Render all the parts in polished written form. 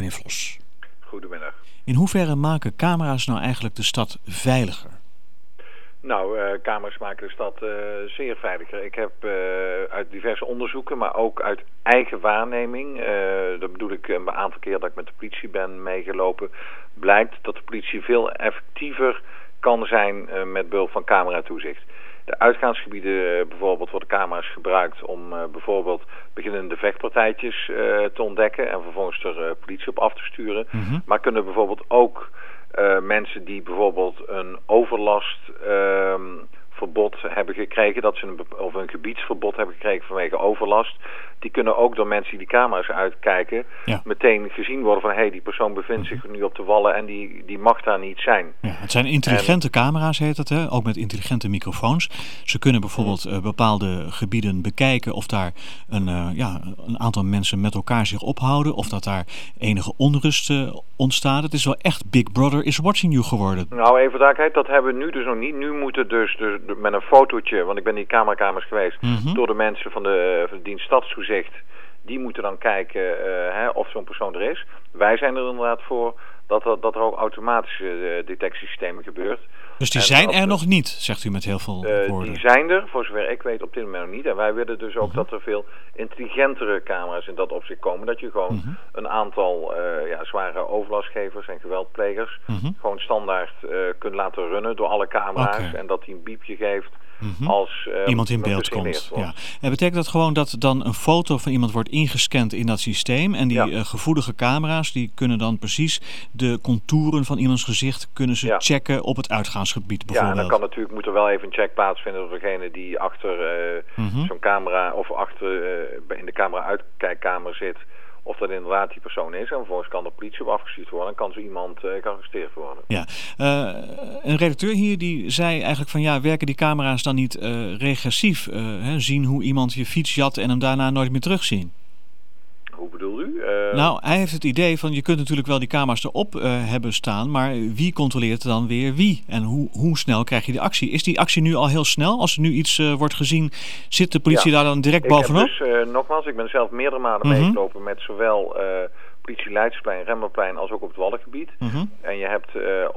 meneer Vlos. Goedemiddag. In hoeverre maken camera's nou eigenlijk de stad veiliger? Nou, camera's maken de stad zeer veiliger. Ik heb uit diverse onderzoeken, maar ook uit eigen waarneming, dat bedoel ik een aantal keer dat ik met de politie ben meegelopen, blijkt dat de politie veel effectiever kan zijn met behulp van cameratoezicht. De uitgaansgebieden bijvoorbeeld worden camera's gebruikt om bijvoorbeeld beginnende vechtpartijtjes te ontdekken en vervolgens er politie op af te sturen. Mm-hmm. Maar kunnen bijvoorbeeld ook mensen die bijvoorbeeld een overlastverbod hebben gekregen, dat ze of een gebiedsverbod hebben gekregen vanwege overlast, die kunnen ook door mensen die die camera's uitkijken meteen gezien worden van die persoon bevindt zich nu op de wallen en die mag daar niet zijn. Ja, het zijn intelligente camera's, heet het, hè? Ook met intelligente microfoons. Ze kunnen bijvoorbeeld bepaalde gebieden bekijken of daar een aantal mensen met elkaar zich ophouden, of dat daar enige onrust ontstaat. Het is wel echt Big Brother is watching you geworden. Nou, even duidelijkheid, dat hebben we nu dus nog niet. Nu moeten dus met een fotootje, want ik ben in die camerakamers geweest, door de mensen van de dienst Stadstoezicht, die moeten dan kijken of zo'n persoon er is. Wij zijn er inderdaad voor dat er ook automatische detectiesystemen gebeurt. Dus die zijn er nog niet, zegt u met heel veel woorden. Die zijn er, voor zover ik weet, op dit moment nog niet. En wij willen dus ook dat er veel intelligentere camera's in dat opzicht komen. Dat je gewoon een aantal zware overlastgevers en geweldplegers gewoon standaard kunt laten runnen door alle camera's. Okay. En dat die een biepje geeft als iemand in beeld komt. Ja. En betekent dat gewoon dat dan een foto van iemand wordt ingescand in dat systeem en die gevoelige camera's die kunnen dan precies de contouren van iemands gezicht kunnen ze checken op het uitgaansgebied bijvoorbeeld? Ja, en dan moet er wel even een check plaatsvinden door degene die achter zo'n camera of achter in de camera-uitkijkkamer zit, of dat inderdaad die persoon is. En vervolgens kan de politie op afgestuurd worden en kan zo iemand gearresteerd worden. Ja, een redacteur hier die zei eigenlijk van werken die camera's dan niet regressief? Zien hoe iemand je fiets jat en hem daarna nooit meer terugzien? Hoe bedoelt u? Nou, hij heeft het idee van je kunt natuurlijk wel die camera's erop hebben staan, maar wie controleert dan weer wie? En hoe snel krijg je de actie? Is die actie nu al heel snel? Als er nu iets wordt gezien, zit de politie daar dan direct bovenop? Nogmaals, ik ben zelf meerdere malen meegelopen met zowel politie Leidseplein, Rembrandtplein als ook op het Wallengebied. En je hebt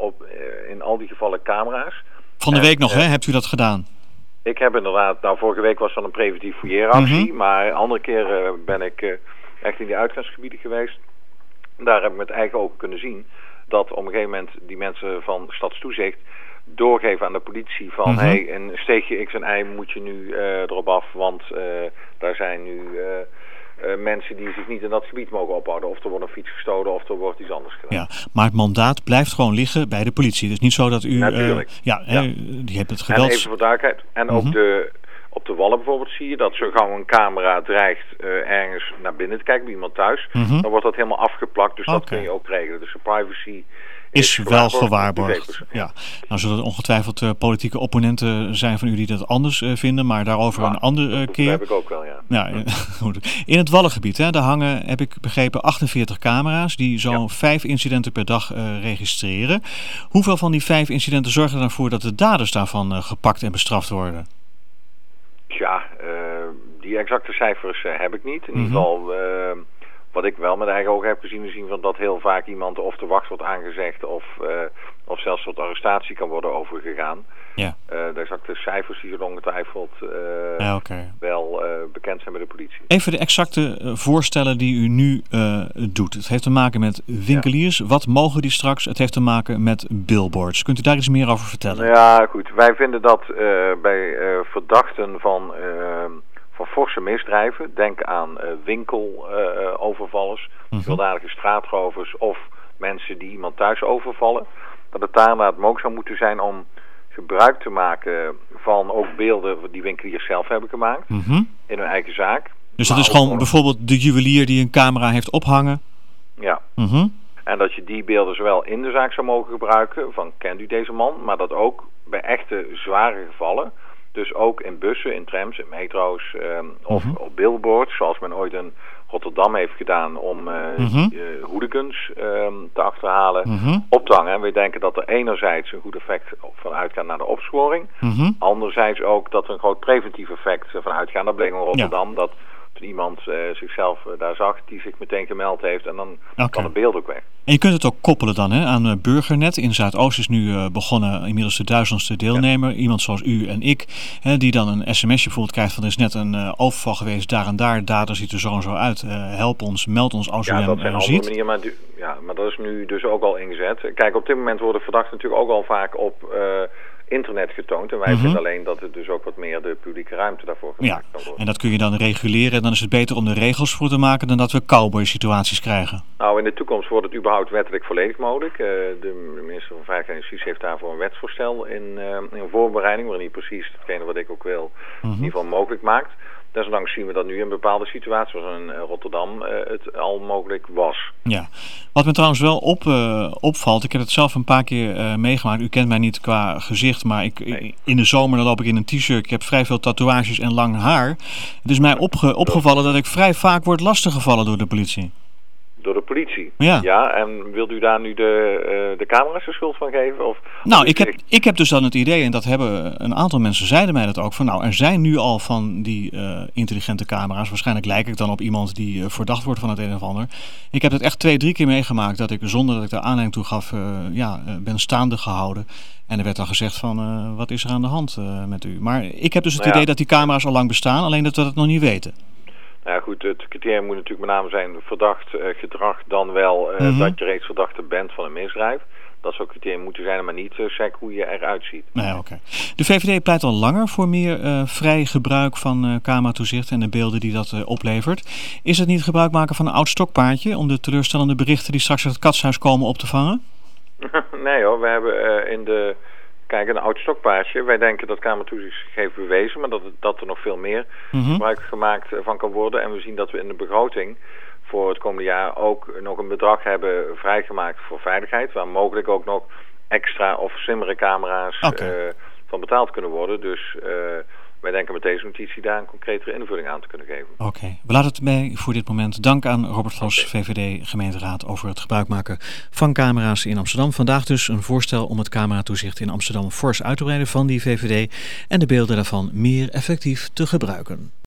in al die gevallen camera's. Van de week nog, hebt u dat gedaan? Ik heb inderdaad, vorige week was dat een preventief fouilleeractie, maar andere keren ben ik echt in die uitgaansgebieden geweest. Daar heb ik met eigen ogen kunnen zien dat op een gegeven moment die mensen van Stadstoezicht doorgeven aan de politie van een steegje X en Y moet je nu erop af, want daar zijn nu mensen die zich niet in dat gebied mogen ophouden. Of er wordt een fiets gestolen of er wordt iets anders gedaan. Ja, maar het mandaat blijft gewoon liggen bij de politie. Dus niet zo dat u... Natuurlijk. Die hebt het geweld... En even voor duidelijkheid. En ook op de wallen bijvoorbeeld zie je dat zo gauw een camera dreigt ergens naar binnen te kijken bij iemand thuis. Dan wordt dat helemaal afgeplakt. Dus dat kun je ook regelen. Dus de privacy is wel gewaarborgd. Ja. Nou zullen er ongetwijfeld politieke opponenten zijn van u die dat anders vinden, maar daarover een andere keer. Dat heb ik ook wel, goed. In het Wallengebied, daar hangen, heb ik begrepen, 48 camera's die zo'n 5 incidenten per dag registreren. Hoeveel van die 5 incidenten zorgen er dan voor dat de daders daarvan gepakt en bestraft worden? Ja, die exacte cijfers heb ik niet. In ieder geval, wat ik wel met eigen ogen heb gezien van dat heel vaak iemand of de wacht wordt aangezegd of zelfs tot arrestatie kan worden overgegaan. Ja. De exacte cijfers die zullen ongetwijfeld wel bekend zijn bij de politie. Even de exacte voorstellen die u nu doet. Het heeft te maken met winkeliers. Wat mogen die straks? Het heeft te maken met billboards. Kunt u daar iets meer over vertellen? Ja, goed. Wij vinden dat bij verdachten van forse misdrijven, denk aan winkelovervallers, gewelddadige straatrovers of mensen die iemand thuis overvallen, dat het daar inderdaad mogelijk zou moeten zijn om gebruik te maken van ook beelden die winkeliers zelf hebben gemaakt in hun eigen zaak. Dus dat is gewoon bijvoorbeeld de juwelier die een camera heeft ophangen? Ja. En dat je die beelden zowel in de zaak zou mogen gebruiken, van kent u deze man, maar dat ook bij echte zware gevallen, dus ook in bussen, in trams, in metro's of op billboards, zoals men ooit in Rotterdam heeft gedaan om hooligans te achterhalen, op te hangen. En we denken dat er enerzijds een goed effect van uitgaat naar de opsporing. Anderzijds ook dat er een groot preventief effect van uitgaat. Dat bleek in Rotterdam dat toen iemand zichzelf daar zag, die zich meteen gemeld heeft en dan kan het beeld ook weg. En je kunt het ook koppelen dan aan Burgernet. In Zuidoost is nu begonnen inmiddels de 1000ste deelnemer. Ja. Iemand zoals u en ik, die dan een sms'je bijvoorbeeld krijgt van er is net een overval geweest daar en daar. Dader ziet er zo en zo uit. Help ons, meld ons als u hem ziet. Ja, dat zijn andere manieren, maar dat is nu dus ook al ingezet. Kijk, op dit moment worden verdachten natuurlijk ook al vaak op internet getoond. En wij vinden alleen dat het dus ook wat meer de publieke ruimte daarvoor gemaakt kan worden. En dat kun je dan reguleren. En dan is het beter om de regels voor te maken dan dat we cowboy-situaties krijgen. Nou, in de toekomst wordt het überhaupt wettelijk volledig mogelijk. De minister van Veiligheid en Justitie heeft daarvoor een wetsvoorstel in voorbereiding, waarin hij precies hetgene wat ik ook wil in ieder geval mogelijk maakt. Desondanks zien we dat nu in bepaalde situaties, zoals in Rotterdam, het al mogelijk was. Ja, wat me trouwens wel opvalt, ik heb het zelf een paar keer meegemaakt. U kent mij niet qua gezicht, maar in de zomer dan loop ik in een t-shirt. Ik heb vrij veel tatoeages en lang haar. Het is mij opgevallen dat ik vrij vaak word lastiggevallen door de politie. Door de politie? Ja. En wilt u daar nu de camera's de schuld van geven? Of ik heb dus dan het idee, en dat hebben een aantal mensen zeiden mij dat ook, van nou, er zijn nu al van die intelligente camera's. Waarschijnlijk lijk ik dan op iemand die verdacht wordt van het een of ander. Ik heb het echt 2-3 keer meegemaakt dat ik, zonder dat ik daar aanleiding toe gaf, ben staande gehouden. En er werd dan gezegd van, wat is er aan de hand met u? Maar ik heb dus het idee dat die camera's al lang bestaan, alleen dat we het nog niet weten. Nou ja, goed, het criterium moet natuurlijk met name zijn verdacht gedrag dan wel dat je reeds verdachte bent van een misdrijf. Dat zou het criterium moeten zijn, maar niet check hoe je eruit ziet. Nee, oké. De VVD pleit al langer voor meer vrij gebruik van cameratoezicht en de beelden die dat oplevert. Is het niet gebruik maken van een oud stokpaardje om de teleurstellende berichten die straks uit het katshuis komen op te vangen? Nee hoor, we hebben Kijk, een oud stokpaardje. Wij denken dat cameratoezicht heeft bewezen, maar dat er nog veel meer gebruik gemaakt van kan worden. En we zien dat we in de begroting voor het komende jaar ook nog een bedrag hebben vrijgemaakt voor veiligheid, waar mogelijk ook nog extra of slimmere camera's van betaald kunnen worden. Dus wij denken met deze notitie daar een concretere invulling aan te kunnen geven. Oké. We laten het bij voor dit moment. Dank aan Robert Vos, VVD gemeenteraad, over het gebruik maken van camera's in Amsterdam. Vandaag dus een voorstel om het cameratoezicht in Amsterdam fors uit te breiden van die VVD en de beelden daarvan meer effectief te gebruiken.